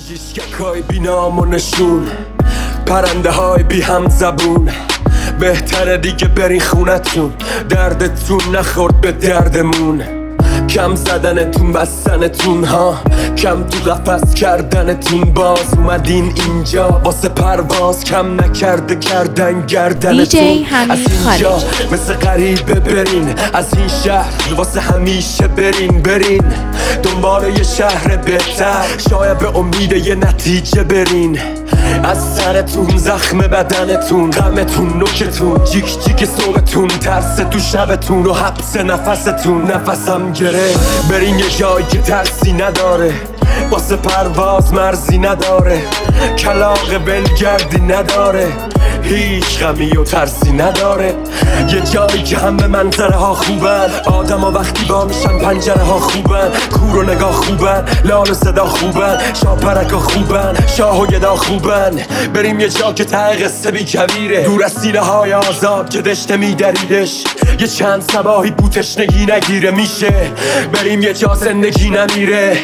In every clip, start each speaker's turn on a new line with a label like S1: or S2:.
S1: گنجیشککای بی نام و نشون، پرنده های بی هم زبون. بهتره دیگه برین خونتون، دردتون نخورد به دردمون. کم زدنتون بستنتون ها، کم تو قفس کردنتون. باز اومدین اینجا واسه پرواز، کم نکرده کردن گردنتون. از اینجا مثل غریبه برین، از این شهر واسه همیشه برین دنبال یه شهر بهتر، شاید به امید یه نتیجه برین. از سرتون زخم بدنتون، غمتون نوکتون، جیک جیک صبحتون، ترس تو شبتون و حبس نفستون. نفسم گره برین یه جایی که ترسی نداره، واسه پرواز مرزی نداره، کلاغ بلگردی نداره، هیچ غمی و ترسی نداره. یه جایی که همه منظره ها خوبن، آدم ها وقتی با میشن پنجره ها خوبن، کور و نگاه خوبن، لال و صدا خوبن، شاپرک ها خوبن، شاه و گدا خوبن. بریم یه جا که ته قصه بی کبیره، دور از سینه های آزاد که دشته میدریدش، یه چند صباحی بوتشنگی نگیره میشه. بریم یه جا زندگی نمیره،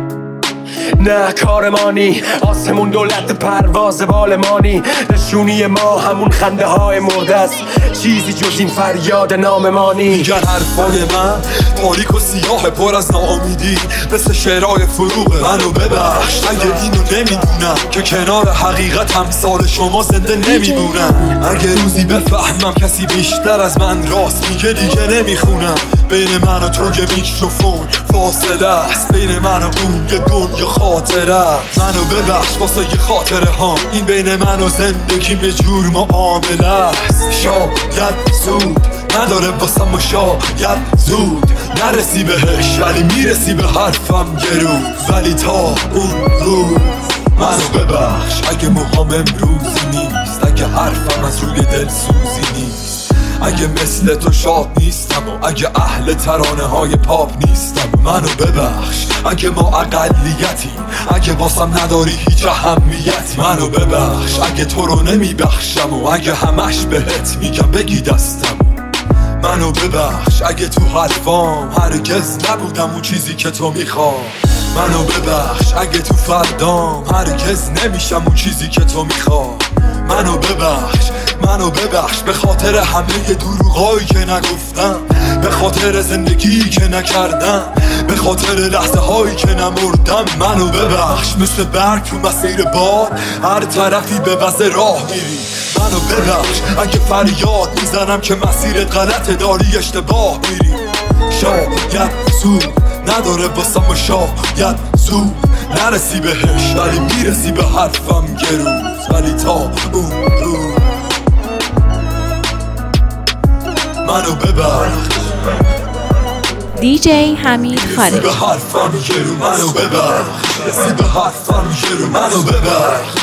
S1: نه کارمانی، آسمون دولت پرواز بالمانی. نشونی ما همون خنده های مرده است، چیزی جز این فریاد ناممانی.
S2: میگن حرفای من تاریک و سیاه پر از ناامیدی، مثل شعرهای فروغ منو ببخش اگه اینو نمیدونم که کنار حقیقت امثال شما زنده نمیمونم. اگه روزی بفهمم کسی بیشتر از من راست میگه دیگه نمیخونم. بین من و تو یه میکروفون فاصله است، بین من و اون یه دنیا خاطره. منو ببخش واسه یه خاطره ها، این بین من و زندگیم یه جور معامله است. شاید زود نداره واسم و شاید زود نرسی بهش، ولی میرسی به حرفم یه روز. ولی تا اون روز منو ببخش اگه موهام امروزی نیست، اگه حرفم از روی دل سوزی نیست، اگه مثل تو شاد نیستم و اگه اهل ترانه های پاپ نیستم. منو ببخش اگه ما اقلیتیم، اگه واسم نداری هیچ اهمیتی. منو ببخش اگه تو رو نمیبخشم و اگه همش بهت میگم بگی دستم. منو ببخش اگه تو حرفام هرگز نبودم اون چیزی که تو میخوام. منو ببخش اگه تو فردام هرگز نمیشم اون چیزی که تو میخوام. منو ببخش به خاطر همه دروغایی که نگفتم، به خاطر زندگی که نکردم، به خاطر لحظه هایی که نمردم. منو ببخش مثل برگ تو مسیر باد، هر طرفی به وزه راه میری. منو ببخش اگه فریاد میزنم که مسیرت غلطه، داری اشتباه میری. شاید زود نداره واسم و شاید زود نرسی بهش، ولی میرسی به حرفم یه روز. ولی تا اون روز منو ببخش.
S3: دیجی حمید خارجی.
S2: به حرفم یه روز منو ببخش، رسی به حرفم یه روز منو ببخش،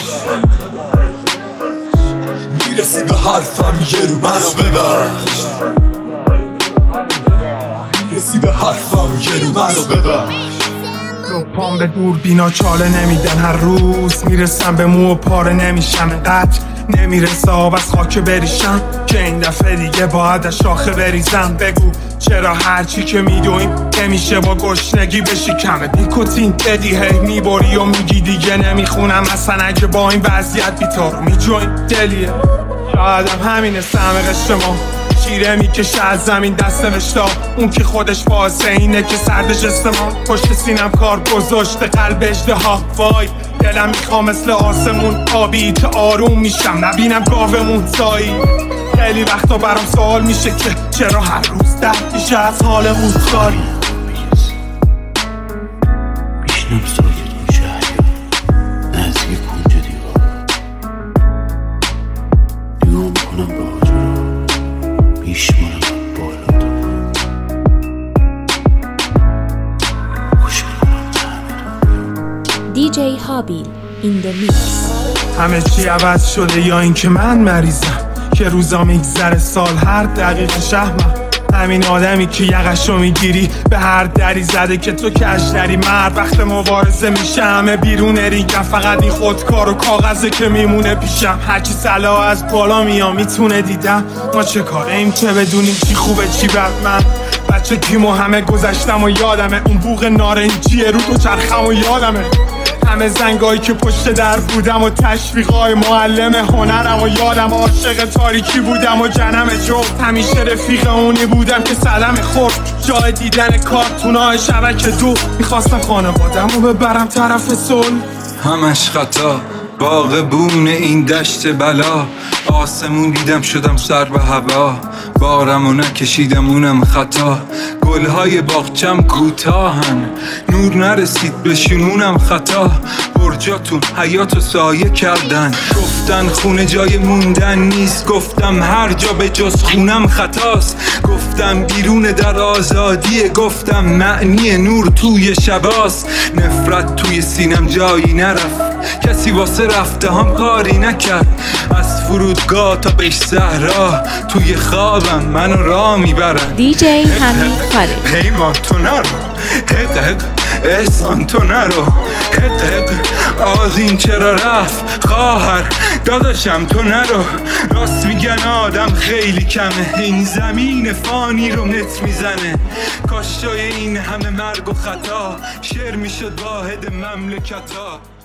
S2: میرسی به حرفم یه روز منو ببخش، میرسی به حرفم یه روز منو ببخش.
S4: پام به دور بینا چاله نمیدن، هر روز میرسم به مو و پاره نمیشم. قطع نمیرسه آب از خاک بریشم که این دفعه دیگه باید از شاخه بریزم. بگو چرا هرچی که میدویم نمیشه با گشنگی بشکمه. نیکوتین بدی هی میبری و میگی دیگه نمیخونم. اصلا اگه با این وضعیت بیتارو میجوین دلیه، شایدم همینه سهم قشر ما. شیره میکشه از زمین دست نوشتا، اون که خودش واسه اینه که سردش استما. پشت سینم کار گذاشته قلب اژدها، وای دلم میخوام مثل آسمون آبی که آروم میشم نبینم گاومون سایی. خیلی وقتا برام سوال میشه که چرا هر روز درد میشه از حالمون خاری.
S5: میشنم سایه تو شهر نزدیک کنجا دیوار، نگاه میکنم به آجرا، میشمارم بالا تو، خوش کنم تعمیر.
S3: دیجی هابیل این دو میکس.
S4: همه چی عوض شده یا این که من مریضم که روزا میگذره سال هر دقیقه شهمم. همین آدمی که یقشو میگیری به هر دری زده که تو کش دری. مرد وقت مبارزه میشه همه بیرون ریگم، فقط این خودکار و کاغذه که میمونه پیشم. هرچی صلاح از بالا میام میتونه دیدم، ما چه کاره ایم که بدونیم چی خوبه چی بد. من بچه گیمو همه گذشتم و یادمه، اون بوق نارنجیه رو تو چرخم و یادمه. همه زنگایی که پشت در بودم و تشویقای معلم هنرم و یادم عاشق تاریکی بودم و جنم جفت همیشه رفیق اونی بودم که سلام خورد جای دیدن کارتونای شبکه 2 میخواستم خانوادم رو ببرم طرف صلح
S2: همش خطا باغبون این دشت بلا آسمون دیدم شدم سر به هوا بارم و نکشیدم اونم خطا گلهای باغچم کوتاهن نور نرسید به شنونم خطا برجاتون حیاتو سایه کردن گفتن خونه جای موندن نیست گفتم هر جا به جز خونم خطاست گفتم بیرون در آزادیه گفتم معنی نور توی شباست نفرت توی سینم جایی نرفت کسی واسه رفته هم کاری نکرد از فرودگاه تا بهش صحرا توی خوابم منو راه میبرن
S3: DJ حمید خالق
S2: پیمان تو نرو حق احسان تو نرو حق آذین چرا رفت خواهر داداشم تو نرو راست میگن آدم خیلی کمه این زمین فانی رو نت میزنه کاش جای این همه مرگ و خطا شعر میشد واحد مملکتا